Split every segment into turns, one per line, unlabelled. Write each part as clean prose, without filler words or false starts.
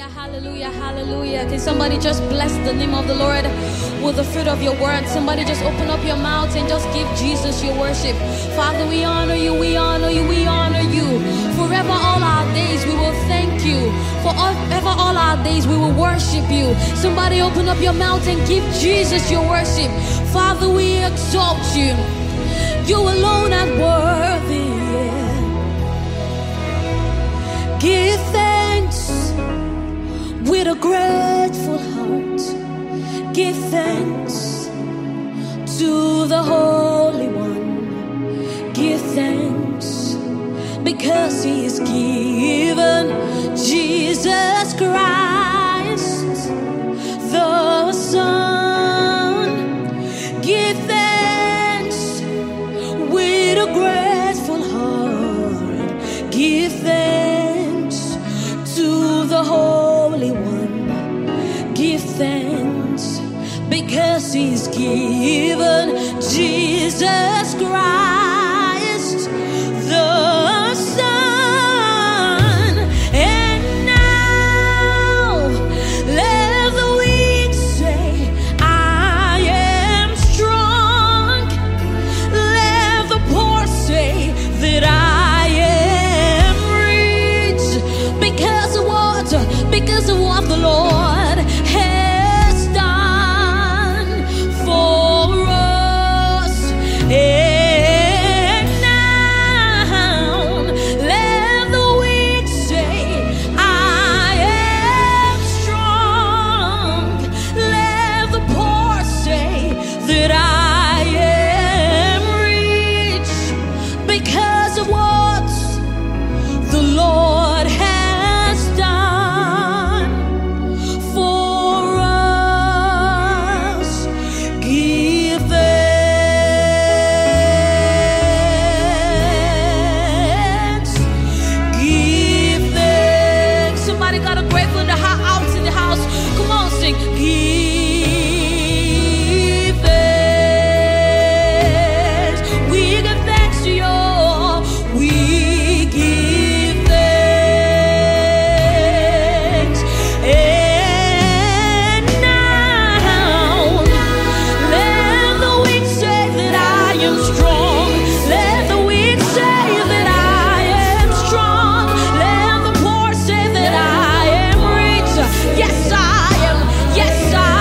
Hallelujah, hallelujah. Can somebody just bless the name of the Lord with the fruit of your words? Somebody just open up your mouth and just give Jesus your worship. Father, we honor you, we honor you, we honor you. Forever all our days we will thank you. Forever all our days we will worship you. Somebody open up your mouth and give Jesus your worship. Father, we exalt you. You alone are worthy. Give thanks with a grateful heart. Give thanks to the Holy One. Give thanks because He is given Jesus Christ, the Son. Give thanks with a grateful heart. Give thanks to the Holy One. Give thanks because He's given Jesus Christ, the Son. And now let the weak say, I am strong. Let the poor say that I am rich because of what? Because of what the Lord has done for us. And now let the weak say, I am strong. Let the poor say that I am rich because of what the Lord has done for us. Give thanks. Give thanks. Somebody got a grateful in the house, in the house. Come on, sing. Give thanks. We give thanks to you. We give thanks. And now let the weak say that I am strong. Let the weak say that I am strong. Let the poor say that I am rich. Yes, I am. Yes, I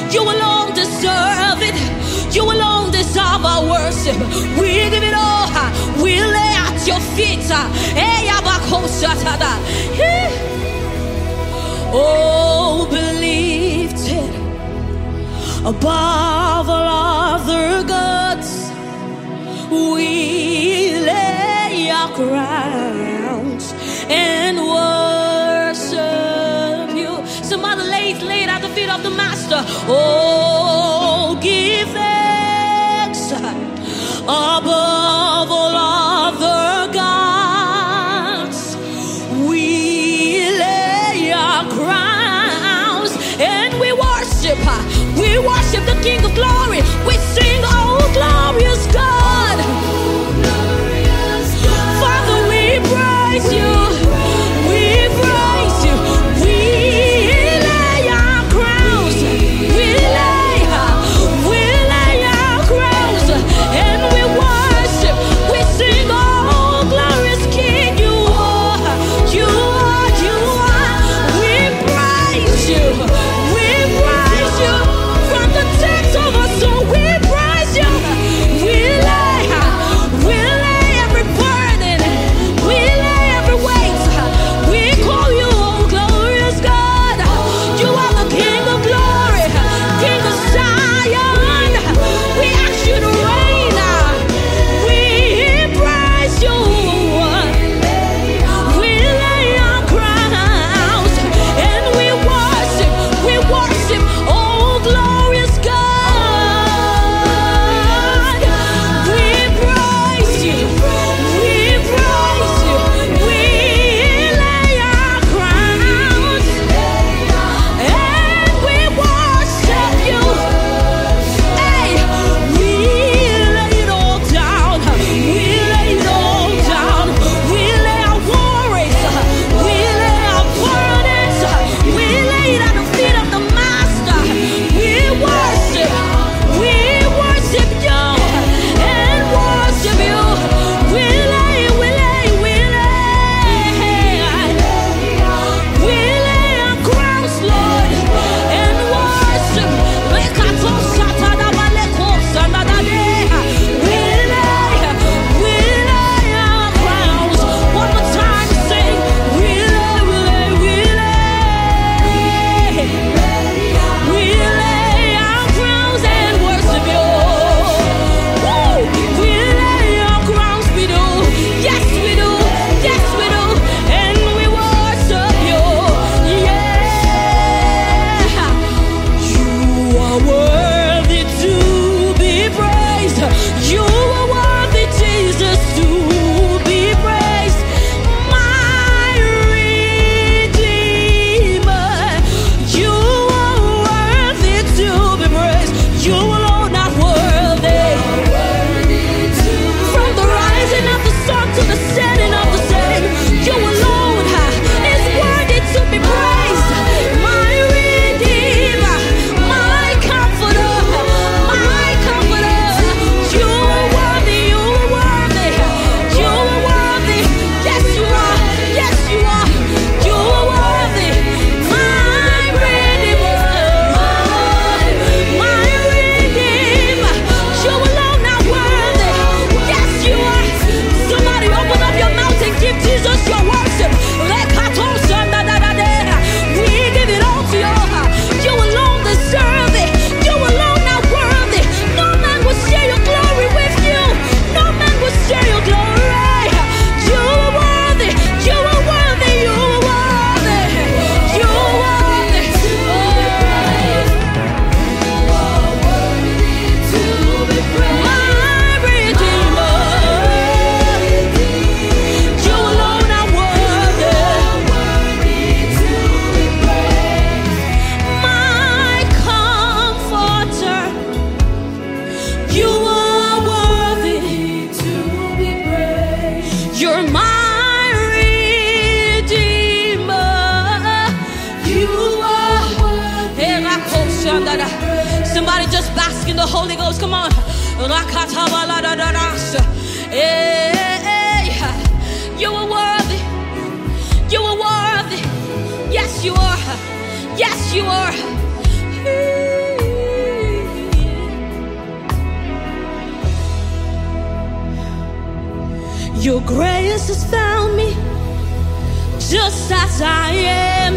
You alone deserve it. You alone deserve our worship. We give it all. We lay at your feet. Oh, be lifted above all other gods. We lay our crowns and worship you. Somebody lay it at the feet of the Master. Oh, give thanks above all other gods. We lay our crowns and we worship. We worship the King of Glory. We sing, oh glorious God. Father, we praise you. We praise you. We lay our crowns. We lay our crowns and we worship. We sing, oh glorious King, you are. We praise you. We praise you from the depths of our soul. We praise you. We lay every burden. We lay every weight. We call you, oh glorious God. You are the King of Glory, King of Zion. We ask you to reign. We praise you. We lay our crowns and we worship. We worship, oh glorious God. We praise you. We praise you. We lay our crowns and we worship you. Hey, we lay it all down. We lay it all down. We lay our worries. We lay our burdens. We lay it at the feet of the Master. We worship. We worship you and worship you. We lay our crowns, Lord, and worship. We lay our crowns. One more time, sing. We lay our crowns and worship you. Woo! We lay our crowns, we do. Yes, we do. Yes, we do. And we worship you. Yeah. You are worthy to be praised. You are worthy, Jesus, to be praised. My Redeemer. You are worthy to be praised. You alone are worthy. From the rising of the sun to the setting of the same, you alone is worthy to be praised. My Redeemer, my Comforter, my Comforter. You are worthy, you are worthy, you are worthy. Yes, you are, yes, you are. You are worthy, my Redeemer, my Redeemer. You alone are worthy. Yes, you are. Somebody open up your mouth and give Jesus your worship. We give it all to you. You alone deserve it. You alone are worthy. No man will share your glory with you. No man will share your glory. You are worthy. You are worthy. You are worthy. You are worthy. My Redeemer. You alone are worthy. My Comforter. You are worthy to be praised. You're my Redeemer. You are worthy. Somebody just bask in the Holy Ghost. Come on. Hey, you are worthy. You are worthy. Yes, you are. Yes, you are. Your grace has found me just as I am.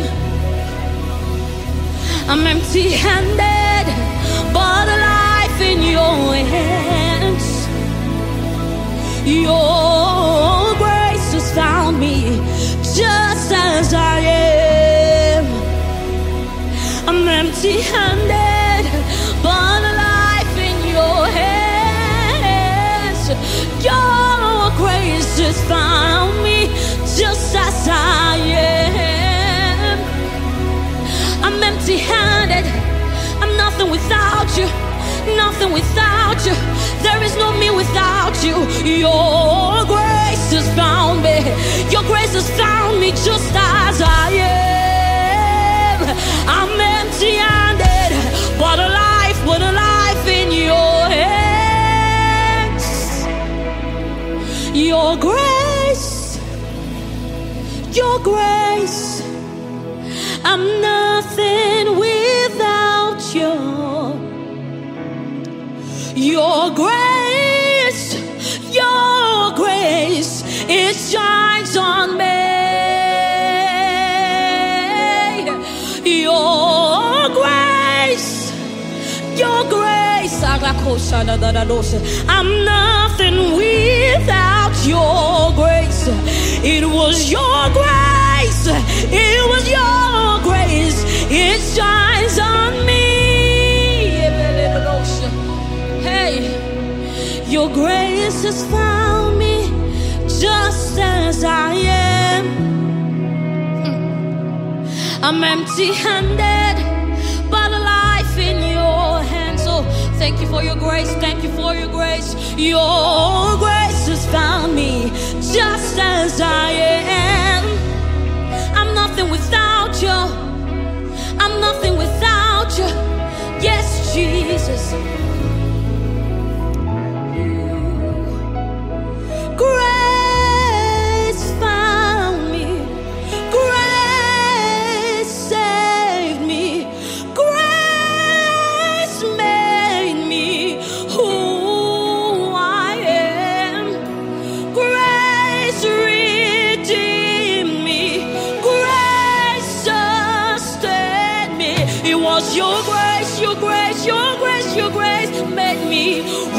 I'm empty-handed, but alive in your hands. Your grace has found me just as I am. I'm empty-handed, but alive in your hands. Your grace has found me just as I am. I'm empty-handed, I'm nothing without you, nothing without you. There is no me without you. Your grace has found me, your grace has found me just as I am. I'm empty-handed, but alive in your hands. Your grace, your grace, I'm nothing without you. Your grace, it shines on me. Your grace, I'm nothing without your grace. It was your grace, it was your grace, it shines on me. Hey, your grace has found me just as I am. I'm empty-handed, but alive in your hands. Oh, thank you for your grace, thank you for your grace. Your grace has found me just as I am. I'm nothing without you, I'm nothing without you. Yes, Jesus. Grace found me, grace saved me, grace made me who I am, grace redeemed me, grace sustained me. It was your grace, your grace, your grace, your grace made me